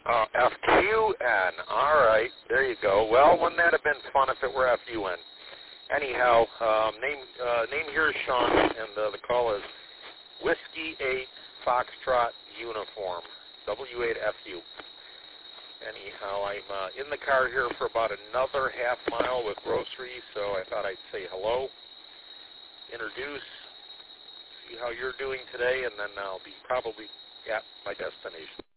FQN. All right, there you go. Well, wouldn't that have been fun if it were FUN? Anyhow, name here is Sean, and the call is Whiskey 8 Foxtrot Uniform, W8FU. Anyhow, I'm in the car here for about another half mile with groceries, so I thought I'd say hello, introduce, see how you're doing today, and then I'll be probably at my destination.